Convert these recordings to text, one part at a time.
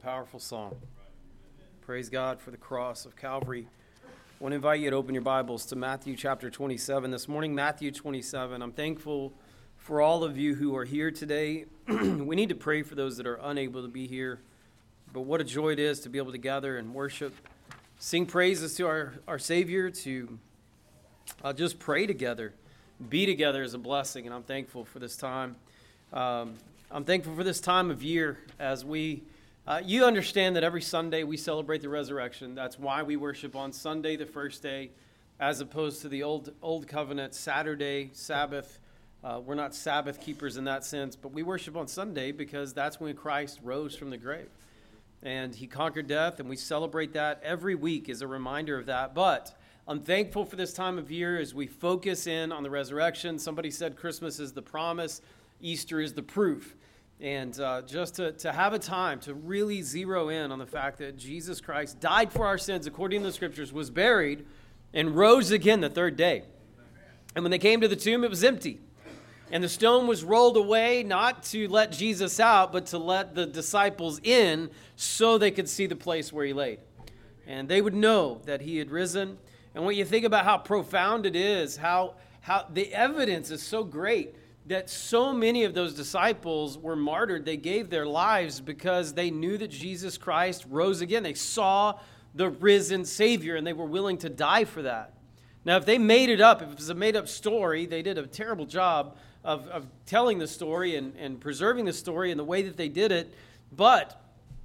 powerful song. Praise God for the cross of Calvary. I want to invite you to open your Bibles to Matthew chapter 27. This morning, Matthew 27. I'm thankful for all of you who are here today. We need to pray for those that are unable to be here. But what a joy it is to be able to gather and worship, sing praises to our Savior, to just pray together. Be together is a blessing, and I'm thankful for this time. I'm thankful for this time of year as we, you understand that every Sunday we celebrate the resurrection. That's why we worship on Sunday, the first day, as opposed to the old covenant Saturday, Sabbath. We're not Sabbath keepers in that sense, but we worship on Sunday because that's when Christ rose from the grave. And he conquered death, and we celebrate that every week as a reminder of that. But I'm thankful for this time of year as we focus in on the resurrection. Somebody said Christmas is the promise, Easter is the proof. And just to have a time to really zero in on the fact that Jesus Christ died for our sins according to the Scriptures, was buried, and rose again the third day. And when they came to the tomb, it was empty. And the stone was rolled away, not to let Jesus out, but to let the disciples in so they could see the place where he laid. And they would know that he had risen. And when you think about how profound it is, how the evidence is so great that so many of those disciples were martyred. They gave their lives because they knew that Jesus Christ rose again. They saw the risen Savior, and they were willing to die for that. Now, if they made it up, if it was a made-up story, they did a terrible job of telling the story and preserving the story in the way that they did it. But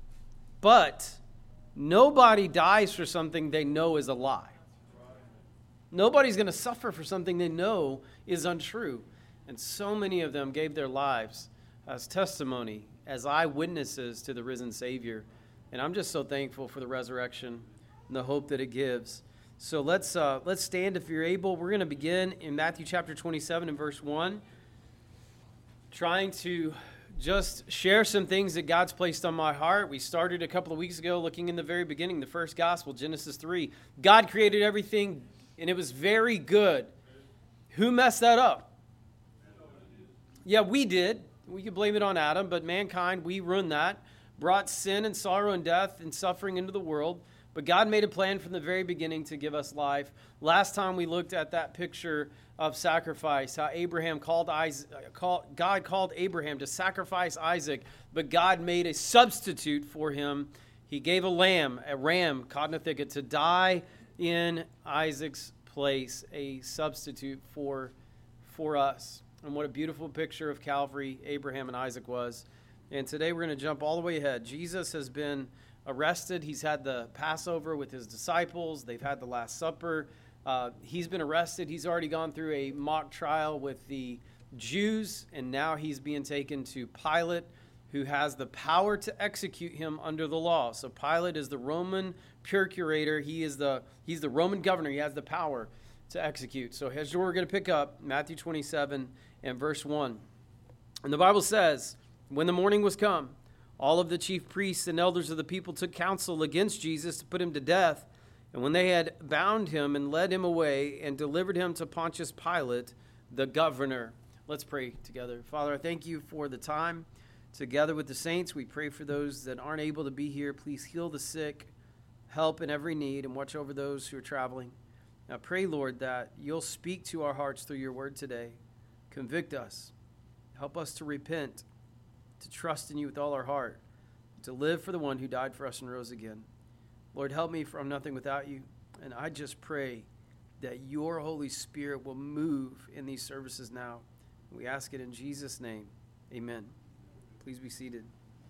nobody dies for something they know is a lie. Nobody's going to suffer for something they know is untrue. And so many of them gave their lives as testimony, as eyewitnesses to the risen Savior. And I'm just so thankful for the resurrection and the hope that it gives. So let's stand if you're able. We're going to begin in Matthew chapter 27 and verse 1, trying to just share some things that God's placed on my heart. We started a couple of weeks ago looking in the very beginning, the first gospel, Genesis 3. God created everything, and it was very good. Who messed that up? Yeah, we did. We could blame it on Adam, but mankind, we ruined that, brought sin and sorrow and death and suffering into the world. But God made a plan from the very beginning to give us life. Last time we looked at that picture of sacrifice, how God called Abraham to sacrifice Isaac, but God made a substitute for him. He gave a ram caught in a thicket, to die in Isaac's place, a substitute for us. And what a beautiful picture of Calvary Abraham and Isaac was. And today we're going to jump all the way ahead. Jesus has been arrested. He's had the Passover with his disciples. They've had the Last Supper. He's been arrested. He's already gone through a mock trial with the Jews, and now he's being taken to Pilate, who has the power to execute him under the law. So Pilate is the Roman procurator. He's the Roman governor. He has the power to execute. So here's where we're going to pick up, Matthew 27 and verse 1. And the Bible says, when the morning was come, all of the chief priests and elders of the people took counsel against Jesus to put him to death. And when they had bound him and led him away and delivered him to Pontius Pilate, the governor. Let's pray together. Father, I thank you for the time together with the saints. We pray for those that aren't able to be here. Please heal the sick, help in every need, and watch over those who are traveling. Now pray, Lord, that you'll speak to our hearts through your word today. Convict us. Help us to repent, to trust in you with all our heart, to live for the one who died for us and rose again. Lord, help me, for I'm nothing without you. And I just pray that your Holy Spirit will move in these services now. We ask it in Jesus' name. Amen. Please be seated.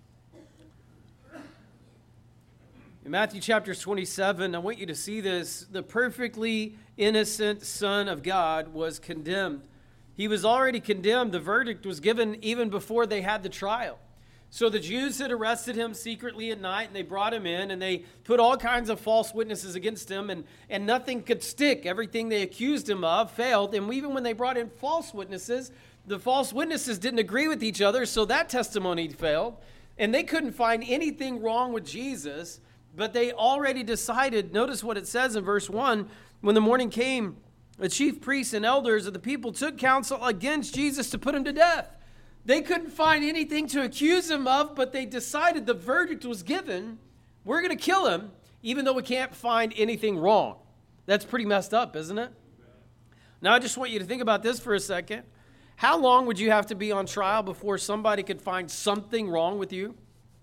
In Matthew chapter 27, I want you to see this. The perfectly innocent Son of God was condemned. He was already condemned. The verdict was given even before they had the trial. So the Jews had arrested him secretly at night, and they brought him in, and they put all kinds of false witnesses against him, and nothing could stick. Everything they accused him of failed. And even when they brought in false witnesses, the false witnesses didn't agree with each other, so that testimony failed. And they couldn't find anything wrong with Jesus, but they already decided. Notice what it says in verse 1. When the morning came, the chief priests and elders of the people took counsel against Jesus to put him to death. They couldn't find anything to accuse him of, but they decided the verdict was given. We're going to kill him, even though we can't find anything wrong. That's pretty messed up, isn't it? Now, I just want you to think about this for a second. How long would you have to be on trial before somebody could find something wrong with you?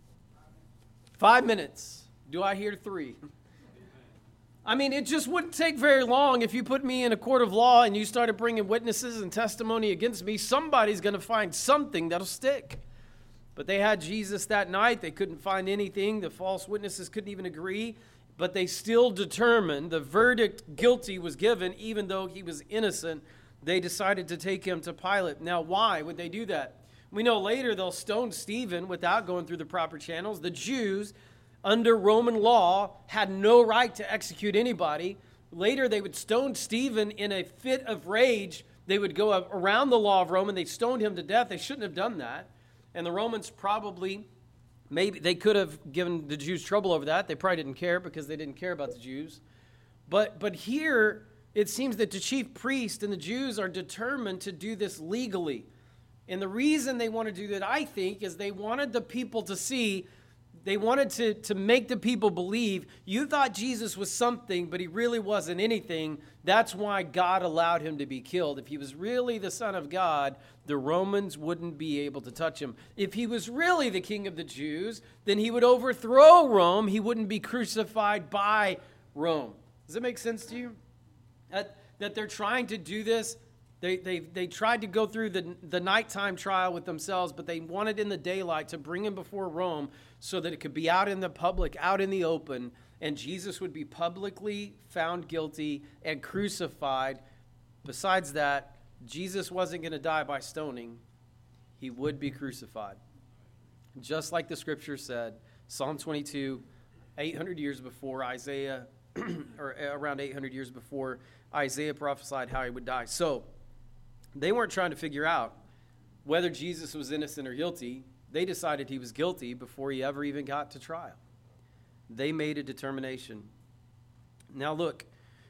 5 minutes. Do I hear 3? I mean, it just wouldn't take very long if you put me in a court of law and you started bringing witnesses and testimony against me. Somebody's going to find something that'll stick. But they had Jesus that night. They couldn't find anything. The false witnesses couldn't even agree. But they still determined the verdict guilty was given, even though he was innocent. They decided to take him to Pilate. Now, why would they do that? We know later they'll stone Stephen without going through the proper channels. The Jews, under Roman law, had no right to execute anybody. Later, they would stone Stephen in a fit of rage. They would go around the law of Rome, and they stoned him to death. They shouldn't have done that. And the Romans probably, maybe they could have given the Jews trouble over that. They probably didn't care because they didn't care about the Jews. But here, it seems that the chief priest and the Jews are determined to do this legally. And the reason they want to do that, I think, is they wanted the people to see. They wanted to make the people believe you thought Jesus was something, but he really wasn't anything. That's why God allowed him to be killed. If he was really the Son of God, the Romans wouldn't be able to touch him. If he was really the King of the Jews, then he would overthrow Rome. He wouldn't be crucified by Rome. Does that make sense to you? That they're trying to do this. They tried to go through the nighttime trial with themselves, but they wanted in the daylight to bring him before Rome so that it could be out in the public, out in the open, and Jesus would be publicly found guilty and crucified. Besides that, Jesus wasn't going to die by stoning. He would be crucified. Just like the scripture said, Psalm 22, 800 years before Isaiah, or around 800 years before Isaiah prophesied how he would die. So, they weren't trying to figure out whether Jesus was innocent or guilty. They decided he was guilty before he ever even got to trial. They made a determination. Now look,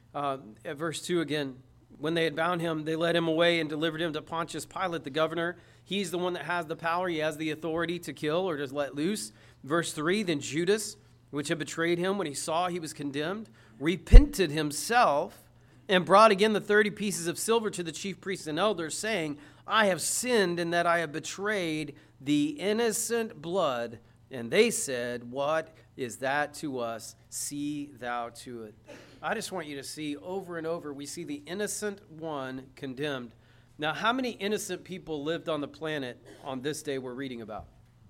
at verse 2 again. When they had bound him, they led him away and delivered him to Pontius Pilate, the governor. He's the one that has the power. He has the authority to kill or to let loose. Verse 3, then Judas, which had betrayed him when he saw he was condemned, repented himself and brought again the 30 pieces of silver to the chief priests and elders, saying, I have sinned in that I have betrayed the innocent blood. And they said, what is that to us? See thou to it. I just want you to see over and over, we see the innocent one condemned. Now, how many innocent people lived on the planet on this day we're reading about?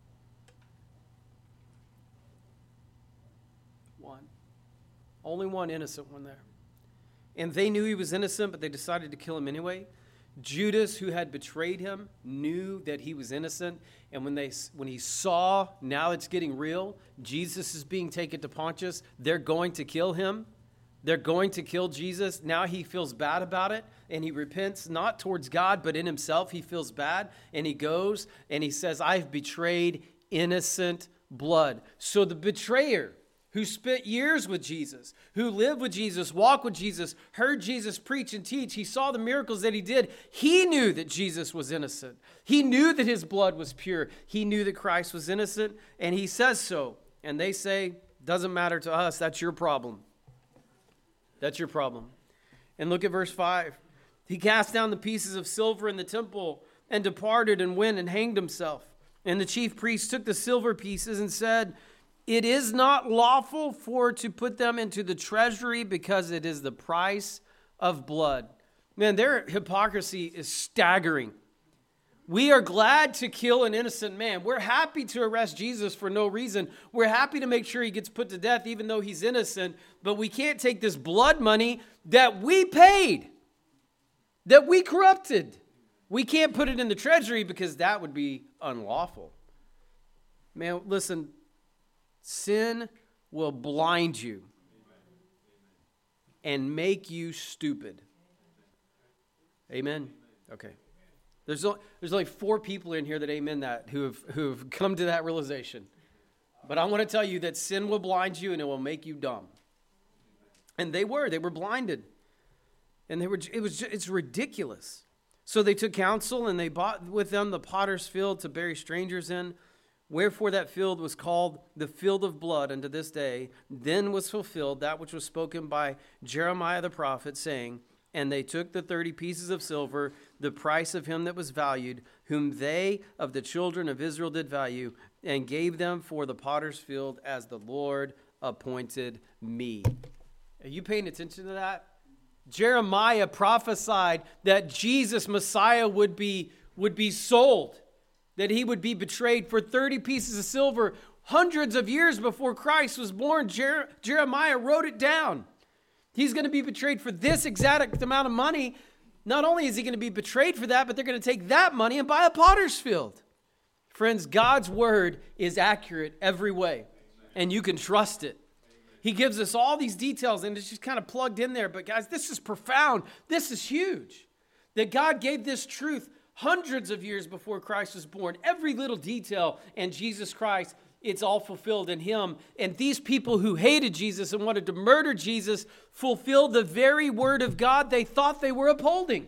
One. Only one innocent one there. And they knew he was innocent, but they decided to kill him anyway. Judas, who had betrayed him, knew that he was innocent. And when he saw, now it's getting real, Jesus is being taken to Pontius, they're going to kill him. They're going to kill Jesus. Now he feels bad about it, and he repents, not towards God, but in himself. He feels bad, and he goes, and he says, I've betrayed innocent blood. So the betrayer, who spent years with Jesus, who lived with Jesus, walked with Jesus, heard Jesus preach and teach. He saw the miracles that he did. He knew that Jesus was innocent. He knew that his blood was pure. He knew that Christ was innocent, and he says so. And they say, doesn't matter to us. That's your problem. That's your problem. And look at verse 5. He cast down the pieces of silver in the temple and departed and went and hanged himself. And the chief priests took the silver pieces and said, it is not lawful to put them into the treasury because it is the price of blood. Man, their hypocrisy is staggering. We are glad to kill an innocent man. We're happy to arrest Jesus for no reason. We're happy to make sure he gets put to death even though he's innocent. But we can't take this blood money that we paid, that we corrupted. We can't put it in the treasury because that would be unlawful. Man, listen. Sin will blind you and make you stupid. Amen? Okay. There's only 4 people in here that amen that who have come to that realization. But I want to tell you that sin will blind you and it will make you dumb. And they were blinded. And it's ridiculous. So they took counsel, and they bought with them the potter's field to bury strangers in. Wherefore that field was called the field of blood unto this day. Then was fulfilled that which was spoken by Jeremiah the prophet, saying, And they took the 30 pieces of silver, the price of him that was valued, whom they of the children of Israel did value, and gave them for the potter's field, as the Lord appointed me. Are you paying attention to that? Jeremiah prophesied that Jesus, Messiah, would be sold, that he would be betrayed for 30 pieces of silver hundreds of years before Christ was born. Jeremiah wrote it down. He's going to be betrayed for this exact amount of money. Not only is he going to be betrayed for that, but they're going to take that money and buy a potter's field. Friends, God's word is accurate every way, and you can trust it. He gives us all these details, and it's just kind of plugged in there. But guys, this is profound. This is huge. That God gave this truth hundreds of years before Christ was born. Every little detail in Jesus Christ, it's all fulfilled in him. And these people who hated Jesus and wanted to murder Jesus fulfilled the very word of God they thought they were upholding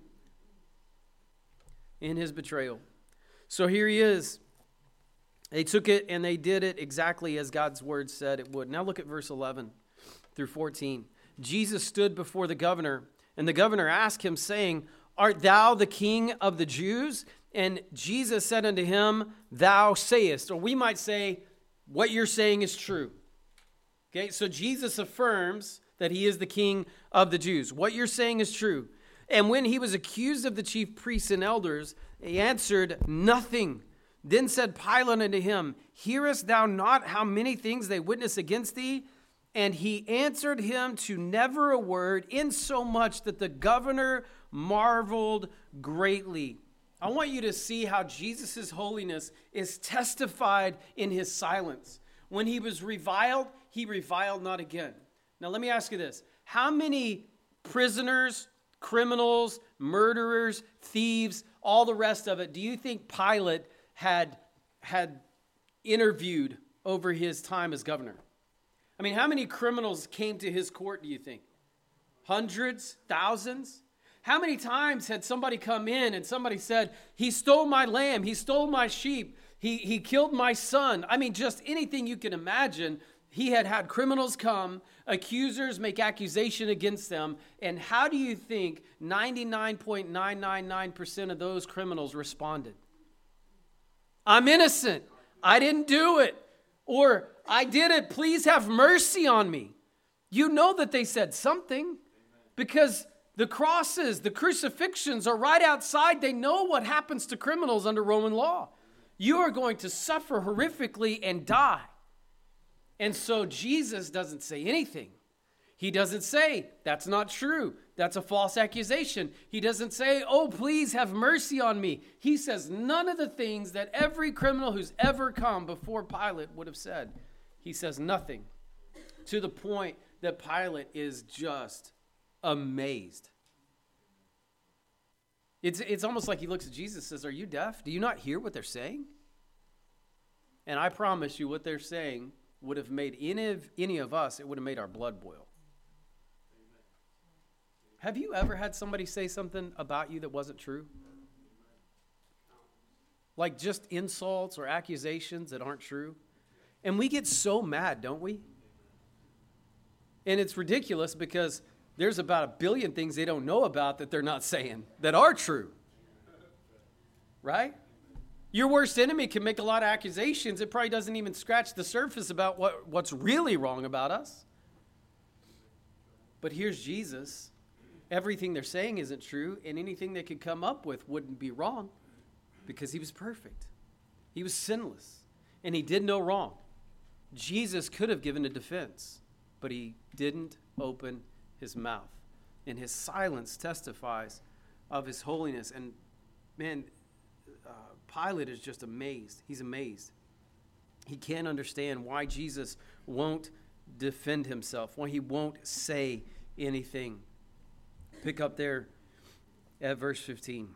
in his betrayal. So here he is. They took it and they did it exactly as God's word said it would. Now look at verse 11 through 14. Jesus stood before the governor, and the governor asked him, saying, Art thou the king of the Jews? And Jesus said unto him, Thou sayest. Or we might say, what you're saying is true. Okay, so Jesus affirms that he is the king of the Jews. What you're saying is true. And when he was accused of the chief priests and elders, he answered nothing. Then said Pilate unto him, Hearest thou not how many things they witness against thee? And he answered him to never a word, insomuch that the governor marveled greatly. I want you to see how Jesus' holiness is testified in his silence. When he was reviled, he reviled not again. Now let me ask you this. How many prisoners, criminals, murderers, thieves, all the rest of it, do you think Pilate had interviewed over his time as governor? I mean, how many criminals came to his court, do you think? Hundreds? Thousands? How many times had somebody come in and somebody said, he stole my lamb, he stole my sheep, he killed my son? I mean, just anything you can imagine. He had criminals come, accusers make accusation against them, and how do you think 99.999% of those criminals responded? I'm innocent. I didn't do it. Or, I did it. Please have mercy on me. You know that they said something because the crosses, the crucifixions are right outside. They know what happens to criminals under Roman law. You are going to suffer horrifically and die. And so Jesus doesn't say anything. He doesn't say, that's not true. That's a false accusation. He doesn't say, oh, please have mercy on me. He says none of the things that every criminal who's ever come before Pilate would have said. He says nothing, to the point that Pilate is just amazed. It's almost like he looks at Jesus and says, are you deaf? Do you not hear what they're saying? And I promise you what they're saying would have made any of us, it would have made our blood boil. Have you ever had somebody say something about you that wasn't true? Like just insults or accusations that aren't true? And we get so mad, don't we? And it's ridiculous because there's about 1 billion things they don't know about that they're not saying that are true. Right? Your worst enemy can make a lot of accusations. It probably doesn't even scratch the surface about what's really wrong about us. But here's Jesus. Everything they're saying isn't true, and anything they could come up with wouldn't be wrong because he was perfect. He was sinless, and he did no wrong. Jesus could have given a defense, but he didn't open his mouth. And his silence testifies of his holiness. And man, Pilate is just amazed. He's amazed. He can't understand why Jesus won't defend himself, why he won't say anything. Pick up there at verse 15.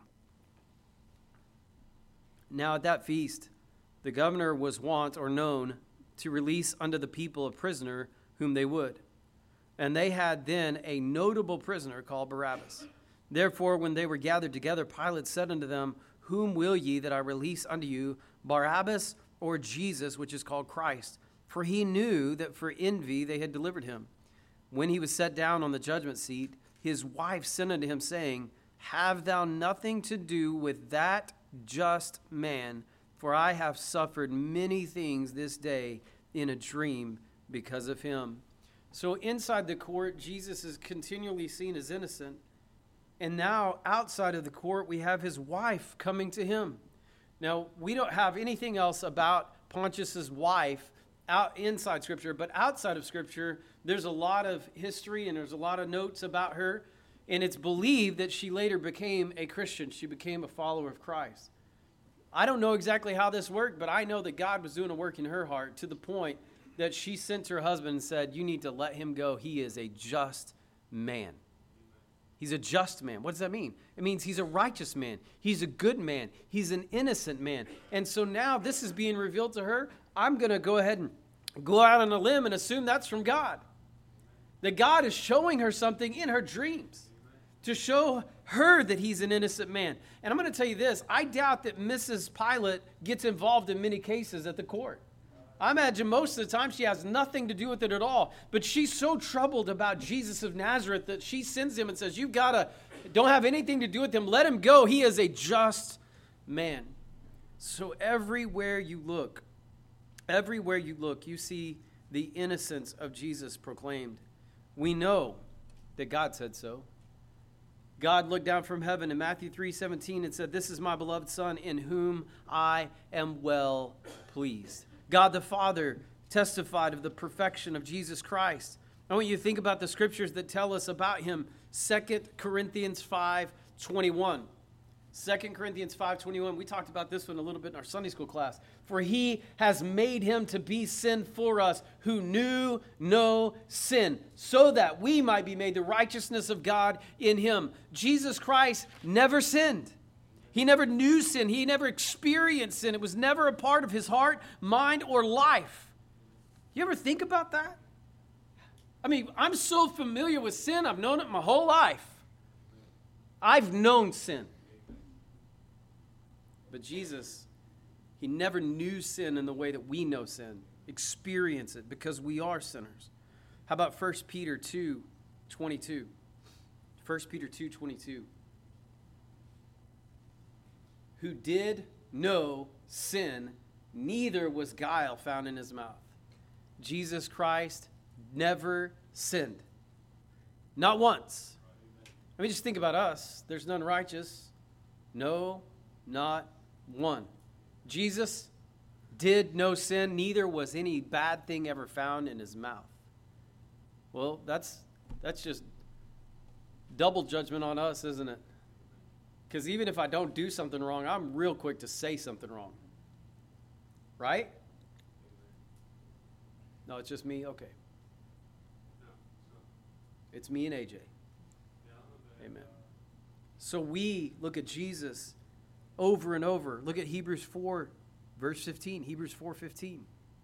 Now at that feast, the governor was wont or known to release unto the people a prisoner whom they would. And they had then a notable prisoner called Barabbas. Therefore, when they were gathered together, Pilate said unto them, Whom will ye that I release unto you, Barabbas or Jesus, which is called Christ? For he knew that for envy they had delivered him. When he was set down on the judgment seat, his wife sent unto him, saying, Have thou nothing to do with that just man, for I have suffered many things this day in a dream because of him. So inside the court, Jesus is continually seen as innocent. And now outside of the court, we have his wife coming to him. Now, we don't have anything else about Pontius's wife inside Scripture, but outside of Scripture, there's a lot of history and there's a lot of notes about her. And it's believed that she later became a Christian. She became a follower of Christ. I don't know exactly how this worked, but I know that God was doing a work in her heart to the point that she sent her husband and said, You need to let him go. He is a just man. He's a just man. What does that mean? It means he's a righteous man. He's a good man. He's an innocent man. And so now this is being revealed to her. I'm going to go ahead and go out on a limb and assume that's from God. That God is showing her something in her dreams to show her that he's an innocent man. And I'm going to tell you this. I doubt that Mrs. Pilate gets involved in many cases at the court. I imagine most of the time she has nothing to do with it at all. But she's so troubled about Jesus of Nazareth that she sends him and says, don't have anything to do with him. Let him go. He is a just man. So everywhere you look, you see the innocence of Jesus proclaimed. We know that God said so. God looked down from heaven in Matthew 3:17 and said, This is my beloved Son in whom I am well pleased. God the Father testified of the perfection of Jesus Christ. I want you to think about the scriptures that tell us about him. 2 Corinthians 5:21. 2 Corinthians 5:21. We talked about this one a little bit in our Sunday school class. For he has made him to be sin for us who knew no sin, so that we might be made the righteousness of God in him. Jesus Christ never sinned. He never knew sin. He never experienced sin. It was never a part of his heart, mind, or life. You ever think about that? I mean, I'm so familiar with sin. I've known it my whole life. I've known sin. But Jesus, he never knew sin in the way that we know sin. Experience it because we are sinners. How about 1 Peter 2:22? 1 Peter 2:22. Who did no sin, neither was guile found in his mouth. Jesus Christ never sinned. Not once. I mean, just think about us. There's none righteous. No, not one. Jesus did no sin, neither was any bad thing ever found in his mouth. Well, that's just double judgment on us, isn't it? Because even if I don't do something wrong, I'm real quick to say something wrong. Right? No, it's just me? Okay. It's me and AJ. Amen. So we look at Jesus over and over. Look at Hebrews 4, verse 15. Hebrews 4:15.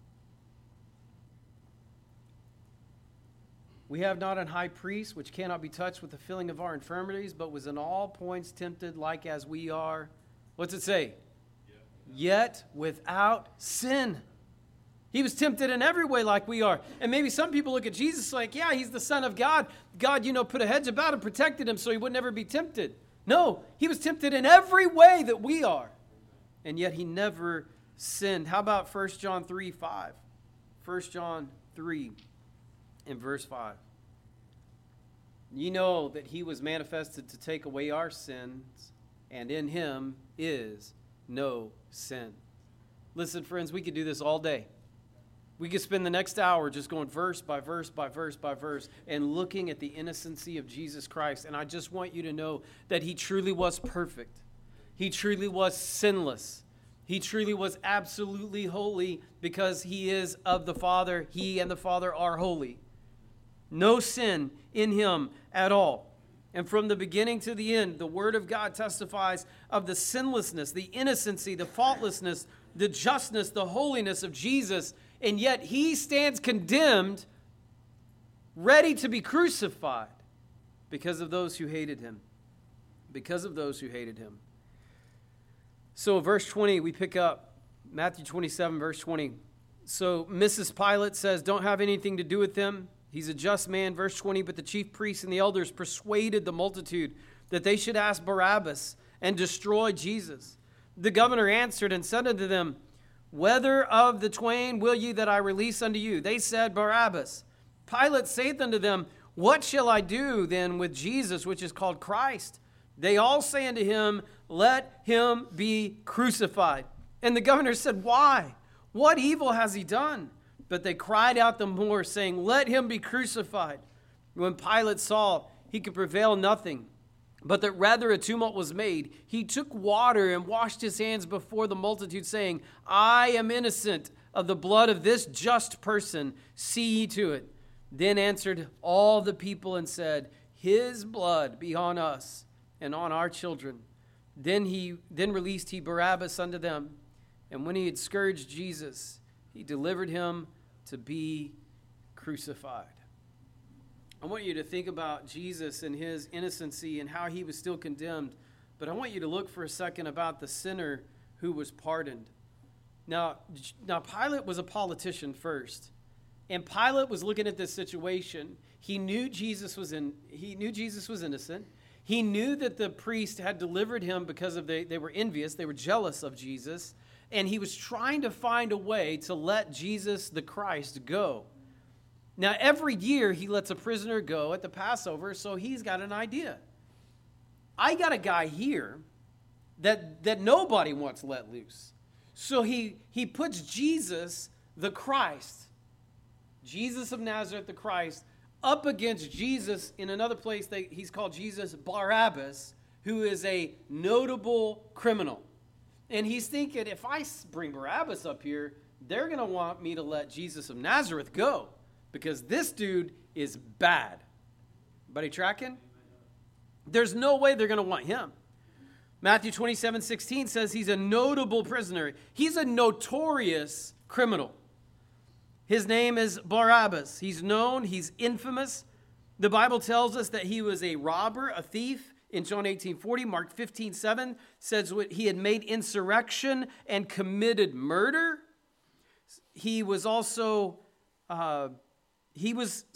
We have not an high priest which cannot be touched with the feeling of our infirmities, but was in all points tempted like as we are. What's it say? Yet without sin. He was tempted in every way like we are. And maybe some people look at Jesus like, yeah, he's the Son of God. God, put a hedge about him, protected him so he would never be tempted. No, he was tempted in every way that we are. And yet he never sinned. How about 1 John 3:5? 1 John 3 in verse 5. You know that he was manifested to take away our sins, and in him is no sin. Listen, friends, we could do this all day. We could spend the next hour just going verse by verse by verse by verse and looking at the innocency of Jesus Christ. And I just want you to know that he truly was perfect. He truly was sinless. He truly was absolutely holy because he is of the Father. He and the Father are holy. No sin in him at all. And from the beginning to the end, the Word of God testifies of the sinlessness, the innocency, the faultlessness, the justness, the holiness of Jesus. And yet he stands condemned, ready to be crucified because of those who hated him. because of those who hated him. So verse 20, we pick up Matthew 27, verse 20. So Mrs. Pilate says, don't have anything to do with him. He's a just man. Verse 20, but the chief priests and the elders persuaded the multitude that they should ask Barabbas and destroy Jesus. The governor answered and said unto them, whether of the twain will ye that I release unto you? They said, Barabbas. Pilate saith unto them, what shall I do then with Jesus, which is called Christ? They all say unto him, let him be crucified. And the governor said, why? What evil has he done? But they cried out the more, saying, let him be crucified. When Pilate saw he could prevail nothing, but that rather a tumult was made, he took water and washed his hands before the multitude, saying, I am innocent of the blood of this just person. See ye to it. Then answered all the people and said, his blood be on us and on our children. Then released he Barabbas unto them. And when he had scourged Jesus, he delivered him to be crucified. I want you to think about Jesus and his innocency and how he was still condemned. But I want you to look for a second about the sinner who was pardoned. Now Pilate was a politician first. And Pilate was looking at this situation. He knew Jesus was innocent. He knew that the priest had delivered him because they were envious. They were jealous of Jesus. And he was trying to find a way to let Jesus the Christ go. Now, every year he lets a prisoner go at the Passover, so he's got an idea. I got a guy here that nobody wants let loose. So he puts Jesus the Christ, Jesus of Nazareth the Christ, up against Jesus in another place that he's called Jesus Barabbas, who is a notable criminal. And he's thinking, if I bring Barabbas up here, they're going to want me to let Jesus of Nazareth go because this dude is bad. Buddy tracking? There's no way they're going to want him. Matthew 27:16 says he's a notable prisoner. He's a notorious criminal. His name is Barabbas. He's known. He's infamous. The Bible tells us that he was a robber, a thief. In John 18:40, Mark 15:7 says he had made insurrection and committed murder. He was also he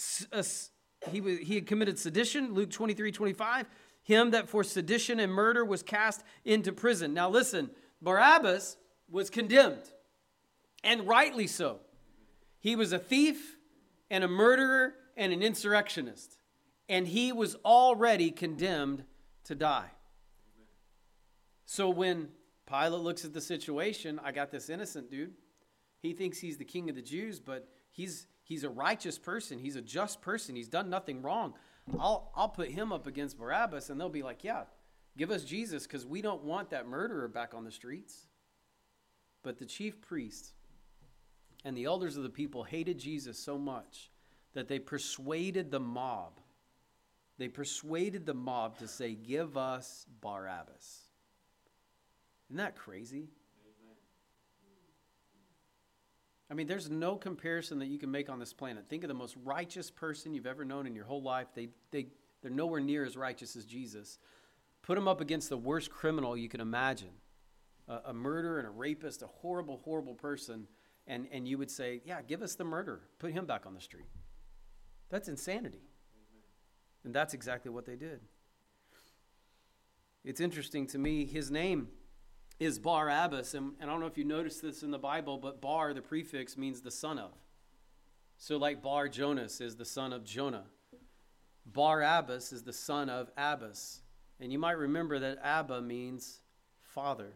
had committed sedition. Luke 23:25, him that for sedition and murder was cast into prison. Now listen, Barabbas was condemned, and rightly so. He was a thief and a murderer and an insurrectionist, and he was already condemned to die. So when Pilate looks at the situation, I got this innocent dude. He thinks he's the king of the Jews, but he's a righteous person. He's a just person. He's done nothing wrong. I'll put him up against Barabbas, and they'll be like, yeah, give us Jesus because we don't want that murderer back on the streets. But the chief priests and the elders of the people hated Jesus so much that they persuaded the mob. They persuaded the mob to say, give us Barabbas. Isn't that crazy? I mean, there's no comparison that you can make on this planet. Think of the most righteous person you've ever known in your whole life. They're nowhere near as righteous as Jesus. Put them up against the worst criminal you can imagine. A murderer and a rapist, a horrible, horrible person. And you would say, yeah, give us the murderer. Put him back on the street. That's insanity. And that's exactly what they did. It's interesting to me, his name is Barabbas. And I don't know if you noticed this in the Bible, but Bar, the prefix, means the son of. So like Bar Jonas is the son of Jonah. Barabbas is the son of Abbas. And you might remember that Abba means father.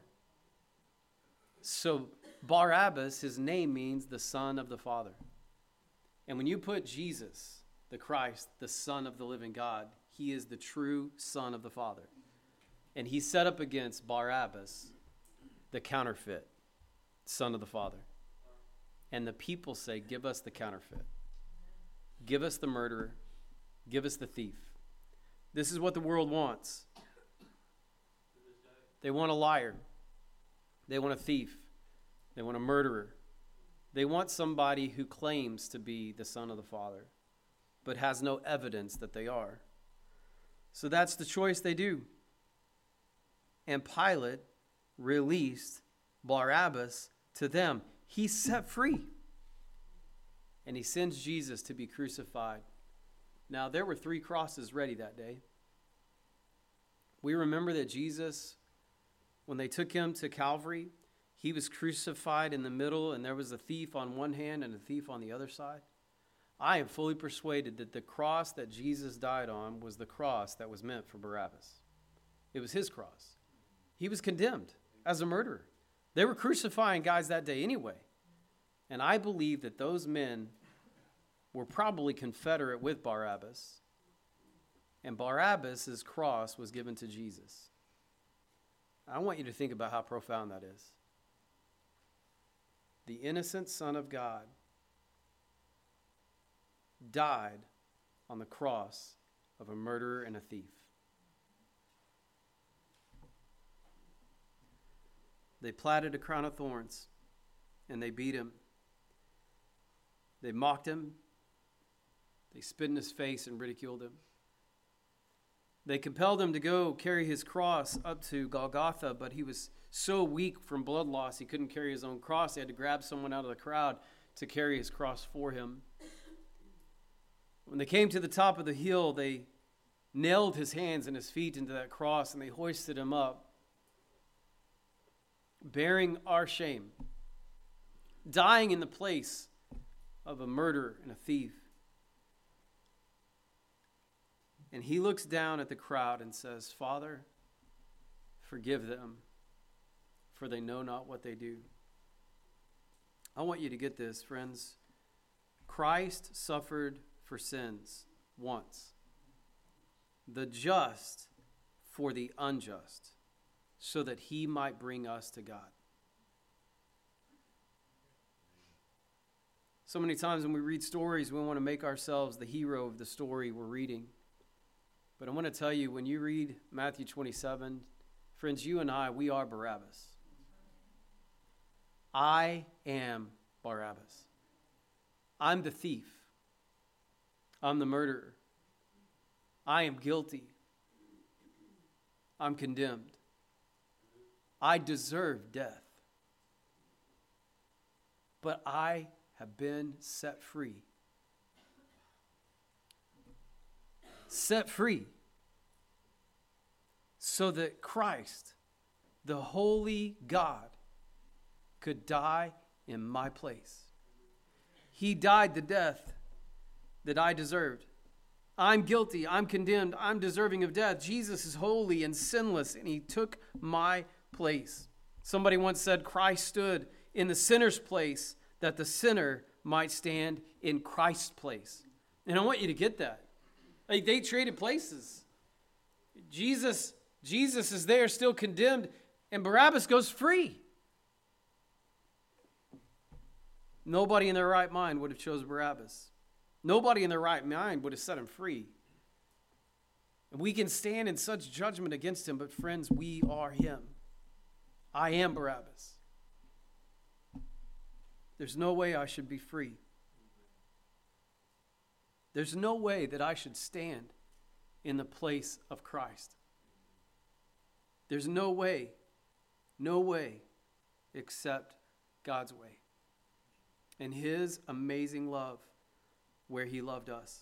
So Barabbas, his name means the son of the Father. And when you put Jesus, the Christ, the Son of the living God, he is the true Son of the Father. And he's set up against Barabbas, the counterfeit Son of the Father. And the people say, give us the counterfeit. Give us the murderer. Give us the thief. This is what the world wants. They want a liar. They want a thief. They want a murderer. They want somebody who claims to be the Son of the Father, but has no evidence that they are. So that's the choice they do. And Pilate released Barabbas to them. He's set free. And he sends Jesus to be crucified. Now, there were 3 crosses ready that day. We remember that Jesus, when they took him to Calvary, he was crucified in the middle, and there was a thief on one hand and a thief on the other side. I am fully persuaded that the cross that Jesus died on was the cross that was meant for Barabbas. It was his cross. He was condemned as a murderer. They were crucifying guys that day anyway. And I believe that those men were probably confederate with Barabbas. And Barabbas' cross was given to Jesus. I want you to think about how profound that is. The innocent Son of God died on the cross of a murderer and a thief. They plaited a crown of thorns, and they beat him. They mocked him. They spit in his face and ridiculed him. They compelled him to go carry his cross up to Golgotha, but he was so weak from blood loss he couldn't carry his own cross. He had to grab someone out of the crowd to carry his cross for him. When they came to the top of the hill, they nailed his hands and his feet into that cross, and they hoisted him up, bearing our shame, dying in the place of a murderer and a thief. And he looks down at the crowd and says, "Father, forgive them, for they know not what they do." I want you to get this, friends. Christ suffered for sins once, the just for the unjust, so that he might bring us to God. So many times when we read stories, we want to make ourselves the hero of the story we're reading. But I want to tell you, when you read Matthew 27, friends, you and I, we are Barabbas. I am Barabbas. I'm the thief. I'm the murderer. I am guilty. I'm condemned. I deserve death. But I have been set free. Set free so that Christ, the holy God, could die in my place. He died the death that I deserved. I'm guilty. I'm condemned. I'm deserving of death. Jesus is holy and sinless, and he took my place. Somebody once said Christ stood in the sinner's place that the sinner might stand in Christ's place. And I want you to get that. Like, they traded places. Jesus is there still condemned, and Barabbas goes free. Nobody in their right mind would have chosen Barabbas. Nobody in their right mind would have set him free. And we can stand in such judgment against him, but friends, we are him. I am Barabbas. There's no way I should be free. There's no way that I should stand in the place of Christ. There's no way except God's way. And his amazing love where he loved us.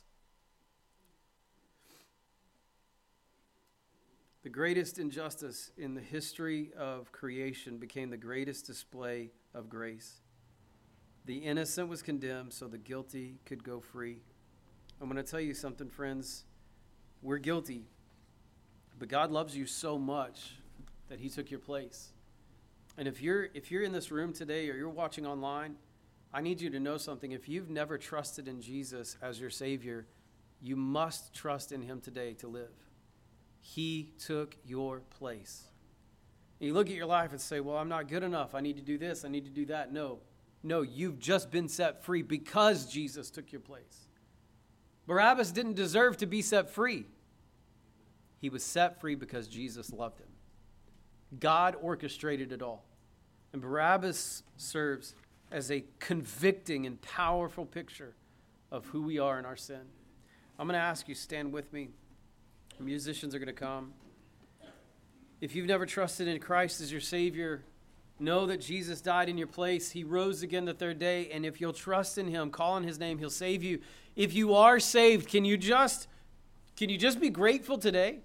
The greatest injustice in the history of creation became the greatest display of grace. The innocent was condemned so the guilty could go free. I'm going to tell you something, friends. We're guilty, but God loves you so much that he took your place. And if you're in this room today or you're watching online, I need you to know something. If you've never trusted in Jesus as your Savior, you must trust in him today to live. He took your place. And you look at your life and say, well, I'm not good enough. I need to do this. I need to do that. No, you've just been set free because Jesus took your place. Barabbas didn't deserve to be set free. He was set free because Jesus loved him. God orchestrated it all. And Barabbas serves as a convicting and powerful picture of who we are in our sin. I'm going to ask you, stand with me. The musicians are going to come. If you've never trusted in Christ as your Savior, know that Jesus died in your place. He rose again the third day, and if you'll trust in Him, call on His name, He'll save you. If you are saved, can you just be grateful today?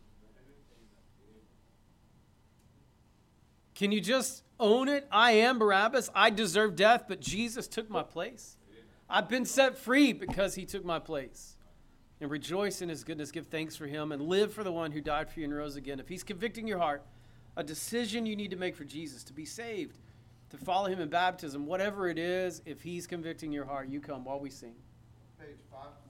Can you just own it? I am Barabbas. I deserve death, but Jesus took my place. I've been set free because He took my place. And rejoice in His goodness. Give thanks for Him and live for the one who died for you and rose again. If He's convicting your heart, a decision you need to make for Jesus, to be saved, to follow Him in baptism, whatever it is, if He's convicting your heart, you come while we sing. Page 5.